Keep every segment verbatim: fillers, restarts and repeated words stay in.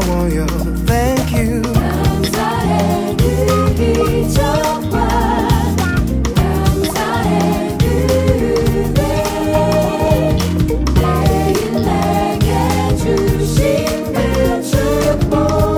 고마워요. Thank you. 감사해 그리 정말 감사해 그대 매일 내게 주신 그 축복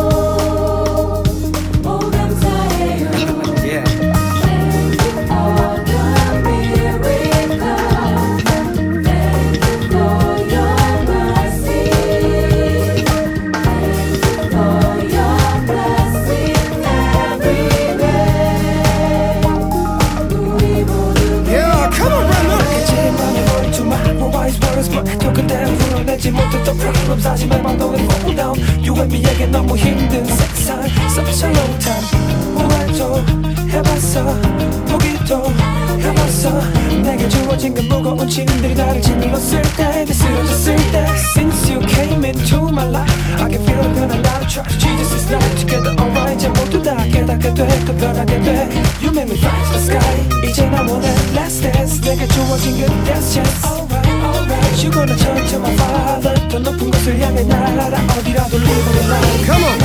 오 감사해요. Yeah. Thank you for the miracle. Thank you for your mercy. Thank you for your blessing every day. 우리 모두 Yeah, come on, run, run. 내 맘에 머리 to my wise words but 또 그때 풀어내지 못했던 problems 아직 맘도 왜 fall down You and me에게 너무 힘든 세상 Such a long time 후회도 해봤어 포기도 해봤어 내게 주어진 그 무거운 짐들이 나를 짓눌렀을 때 쓰러졌을 때 Since you came into my life I can feel the 변한 나를 trust Jesus is life together alright 이제 모두 다 깨닫게 돼 또 변하게 돼 You made me fly to the sky 이제 나 원해 last dance 내게 주어진 그 last chance Alright alright You gonna turn to my father 더 높은 곳을 향해 날아라 어디라도 live on the line Come on.